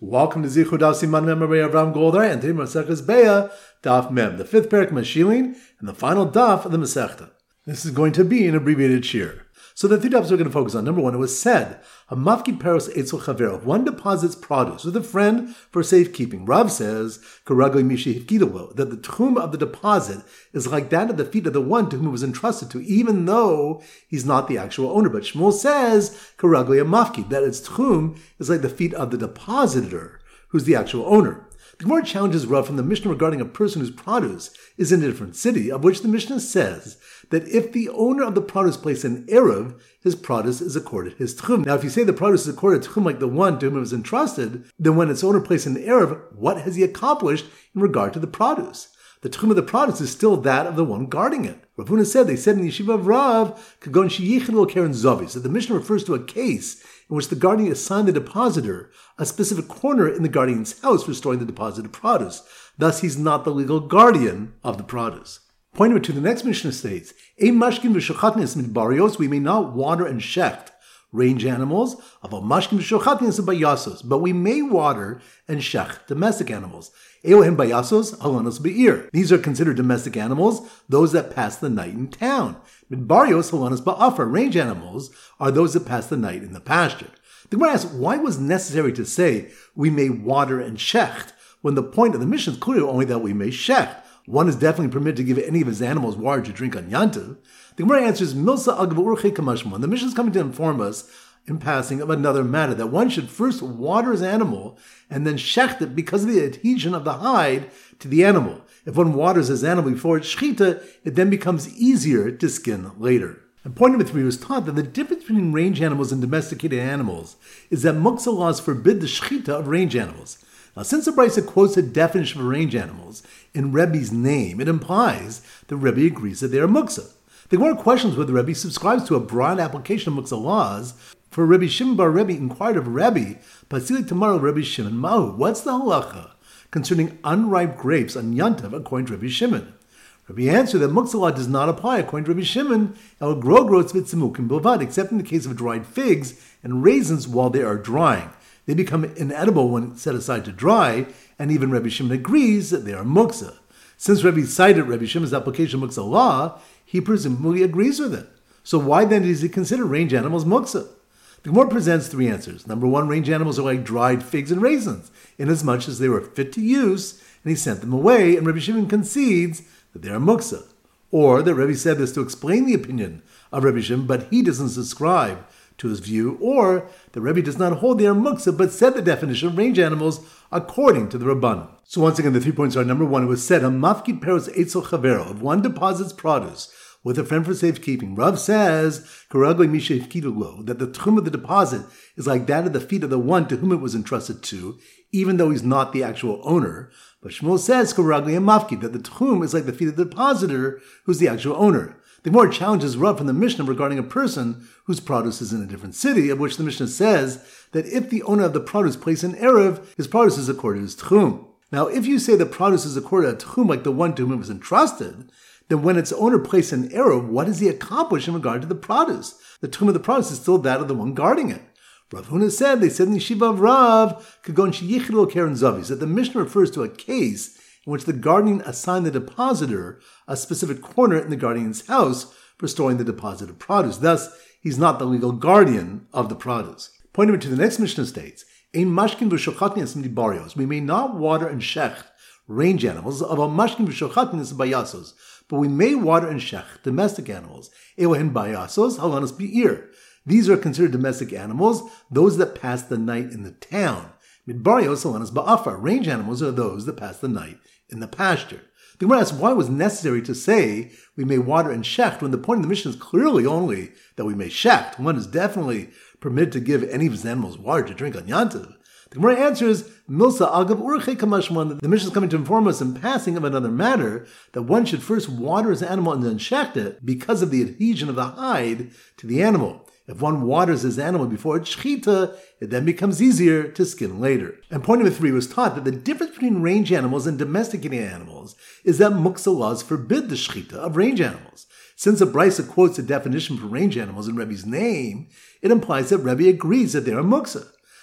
Welcome to Zichud Daf Siman Mem Rabbi Avram Goldar and today Masechtas Beya Daf Mem, the fifth parak Mashilin and the final daf of the Masechta. This is going to be an abbreviated shir. So the three dafs we're going to focus on. Number one, it was said, Hamafkid Paros Eitzel Chavero. If one deposits produce with a friend for safekeeping, Rav says, Karagli Mishi Hifkidalo, that the tchum of the deposit is like that of the feet of the one to whom it was entrusted to, even though he's not the actual owner. But Shmuel says, Karagli Amafkid, that its tchum is like the feet of the depositor, who's the actual owner. The Gemara challenges Rav from the Mishnah regarding a person whose produce is in a different city, of which the Mishnah says that if the owner of the produce places an eruv, his produce is accorded his tchum. Now, if you say the produce is accorded tchum like the one to whom it was entrusted, then when its owner places an eruv, what has he accomplished in regard to the produce? The tchum of the produce is still that of the one guarding it. Rav Huna said, they said in the Yeshiva of Rav, Kagon Sheyichel Karen Zovis, that the Mishnah refers to a case in which the guardian assigned the depositor a specific corner in the guardian's house for storing the deposited produce. Thus, he's not the legal guardian of the produce. Point number two, the next Mishnah states, Ein mashkin v'shochatnis midbarios, we may not water and shecht range animals, aval mashkin v'shochatnis bayasos, but we may water and shecht domestic animals. Eohem bayasos, halanos be'ir. These are considered domestic animals, those that pass the night in town. Midbarios, halanos ba'afar. Range animals are those that pass the night in the pasture. The Gemara asks, why was it necessary to say we may water and shecht, when the point of the Mishnah is clearly only that we may shecht? One is definitely permitted to give any of his animals water to drink on Yantiv. The Gemara answers, Milsa agav urche kamashmon. The Mishnah is coming to inform us in passing of another matter, that one should first water his animal and then shecht it because of the adhesion of the hide to the animal. If one waters his animal before it's shechita, it then becomes easier to skin later. And point number three was taught that the difference between range animals and domesticated animals is that muktzah laws forbid the shechita of range animals. Now, since the Brisa quotes a definition for range animals in Rebbe's name, it implies that Rebbe agrees that they are muktzah. The Gemara questions whether Rebbe subscribes to a broad application of muktzah laws. For Rebbe Shimon bar Rebbe inquired of Rebbe, Pasili Tamar Rebbe Shimon Mahu, what's the halacha concerning unripe grapes on Yantav according to Rebbe Shimon? Rebbe answered that muktzah law does not apply according to Rebbe Shimon, el grow growth vitzimukim bilvad, except in the case of dried figs and raisins while they are drying. They become inedible when set aside to dry, and even Rebbe Shimon agrees that they are muktzah. Since Rebbe cited Rebbe Shimon's application of muktzah law, he presumably agrees with it. So why then does he consider range animals muktzah? The Gemara presents three answers. Number one, range animals are like dried figs and raisins, inasmuch as they were fit to use, and he sent them away, and Rebbe Shimon concedes that they are muktzah. Or that Rebbe said this to explain the opinion of Rebbe Shimon, but he doesn't subscribe to his view, or the Rebbe does not hold they are muktzah, but said the definition of range animals according to the Rabbanan. So once again, the 3 points are, number one, it was said, Hamafkid Paros Eitzel Chavero, if one deposits produce with a friend for safekeeping, Rav says, Karagli Misha Hifkidalo, that the tchum of the deposit is like that of the feet of the one to whom it was entrusted to, even though he's not the actual owner. But Shmuel says, Karagli Amafkid, that the tchum is like the feet of the depositor, who's the actual owner. The Gemara challenges Rav from the Mishnah regarding a person whose produce is in a different city, of which the Mishnah says that if the owner of the produce places an eruv, his produce is accorded as tchum. Now, if you say the produce is accorded as tchum like the one to whom it was entrusted, then when its owner places an eruv, what does he accomplish in regard to the produce? The tchum of the produce is still that of the one guarding it. Rav Huna said, they said in the Yeshiva of Rav, Kagon Sheyichel Karen Zovis, that the Mishnah refers to a case in which the guardian assigned the depositor a specific corner in the guardian's house for storing the deposited produce. Thus, he's not the legal guardian of the produce. Point number two, the next Mishnah states, Ein mashkin v'shochatnis midbarios. We may not water and shecht range animals, aval mashkin v'shochatnis bayasos, but we may water and shecht domestic animals. Eohen bayasos, halanos be'ir. These are considered domestic animals, those that pass the night in the town. Midbarios, halanos ba'afar. Range animals are those that pass the night in the pasture. The Gemara asks why it was necessary to say we may water and shecht when the point of the Mishnah is clearly only that we may shecht. One is definitely permitted to give any of his animals water to drink on Yantiv. The Gemara answers, Milsa agav urche kamashmon. The Mishnah is coming to inform us in passing of another matter that one should first water his animal and then shecht it because of the adhesion of the hide to the animal. If one waters his animal before it's shechita, it then becomes easier to skin later. And point number three was taught that the difference between range animals and domesticated animals is that muktzah laws forbid the shechita of range animals. Since the Brisa quotes a definition for range animals in Rebbe's name, it implies that Rebbe agrees that they are muktzah.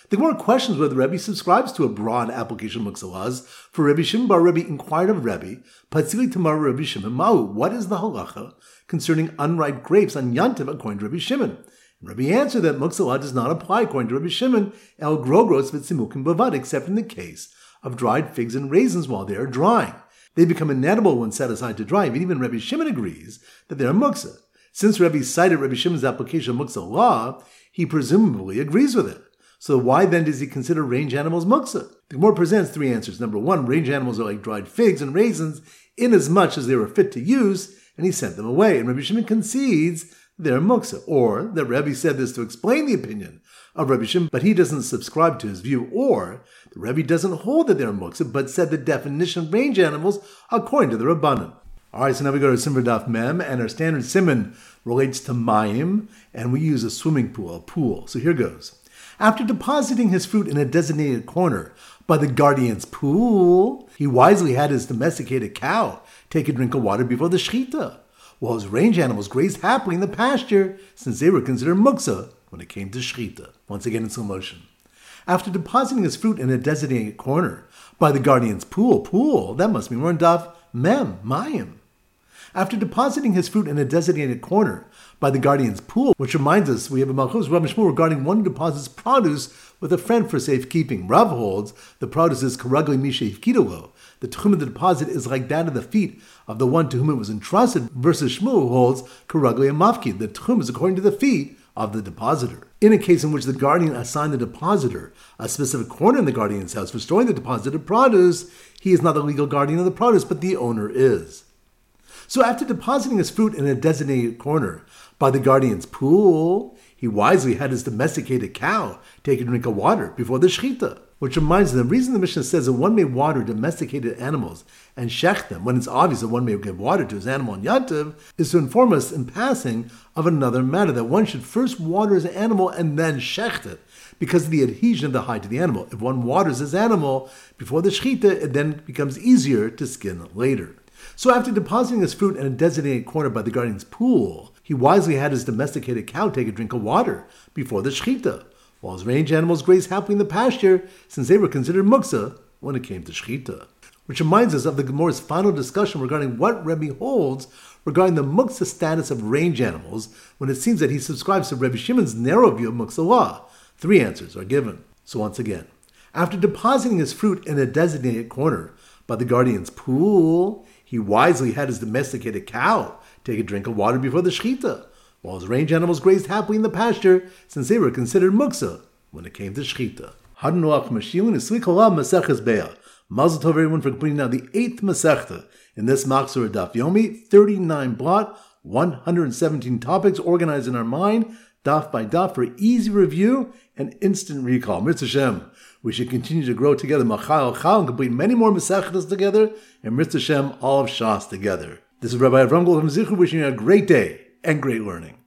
The Gemara questions whether Rebbe subscribes to a broad application of muktzah laws. For Rebbe Shimon bar Rebbe inquired of Rebbe, Patzili Tamar Rebbe Shimon Ma'u, what is the halacha concerning unripe grapes on Yantiv according to Rebbe Shimon? And Rebbe answered that muktzah law does not apply according to Rebbe Shimon, el grogros v'tzimukim bavad, except in the case of dried figs and raisins while they are drying. They become inedible when set aside to dry, but even Rebbe Shimon agrees that they are muktzah. Since Rebbe cited Rebbe Shimon's application of muktzah law, he presumably agrees with it. So why then does he consider range animals muktzah? The Gemara presents three answers. Number one, range animals are like dried figs and raisins inasmuch as they were fit to use, and he sent them away. And Rebbe Shimon concedes they're muktzah. Or that Rebbe said this to explain the opinion of Rebbe Shimon, but he doesn't subscribe to his view. Or the Rebbe doesn't hold that they're muktzah, but said the definition of range animals according to the Rabbanan. All right, so now we go to Simon Daf Mem, and our standard Simon relates to Mayim, and we use a swimming pool, a pool. So here goes. After depositing his fruit in a designated corner by the guardian's pool, he wisely had his domesticated cow take a drink of water before the shechita, while his range animals grazed happily in the pasture, since they were considered muktzah when it came to shechita. Once again in slow motion. After depositing his fruit in a designated corner by the guardian's pool, that must be more in Daf Mem, Mayim. After depositing his fruit in a designated corner by the guardian's pool, which reminds us we have a Malchus Rav Shmuel regarding one who deposits produce with a friend for safekeeping. Rav holds the produce is karagli misha yifkidolo. The tchum of the deposit is like that of the feet of the one to whom it was entrusted, versus Shmuel who holds karagli mafkid. The tchum is according to the feet of the depositor. In a case in which the guardian assigned the depositor a specific corner in the guardian's house for storing the deposited produce, he is not the legal guardian of the produce, but the owner is. So after depositing his fruit in a designated corner by the guardian's pool, he wisely had his domesticated cow take a drink of water before the shechita. Which reminds them, the reason the Mishnah says that one may water domesticated animals and shech them when it's obvious that one may give water to his animal in Yantiv is to inform us in passing of another matter, that one should first water his animal and then shecht it, because of the adhesion of the hide to the animal. If one waters his animal before the shechita, it then becomes easier to skin later. So after depositing his fruit in a designated corner by the guardian's pool, he wisely had his domesticated cow take a drink of water before the shechita, while his range animals grazed happily in the pasture, since they were considered muktzah when it came to shechita. Which reminds us of the Gemara's final discussion regarding what Rebbe holds regarding the muktzah status of range animals, when it seems that he subscribes to Rebbe Shimon's narrow view of muktzah law. Three answers are given. So once again, after depositing his fruit in a designated corner by the guardian's pool, he wisely had his domesticated cow take a drink of water before the shechita, while his range animals grazed happily in the pasture, since they were considered muktzah when it came to shechita. Hadnuach Mashilin is Slikala Maseches Beah. Mazel tov everyone for completing now the 8th Masechta in this Machzor Daf Yomi, 39 blot, 117 topics organized in our mind, daf by daf, for easy review and instant recall. Mitzvah Shem, we should continue to grow together, Machal Chal, and complete many more Masechtas together, and Mitzvah Shem, all of Shas together. This is Rabbi Avram Gold from Zichur wishing you a great day and great learning.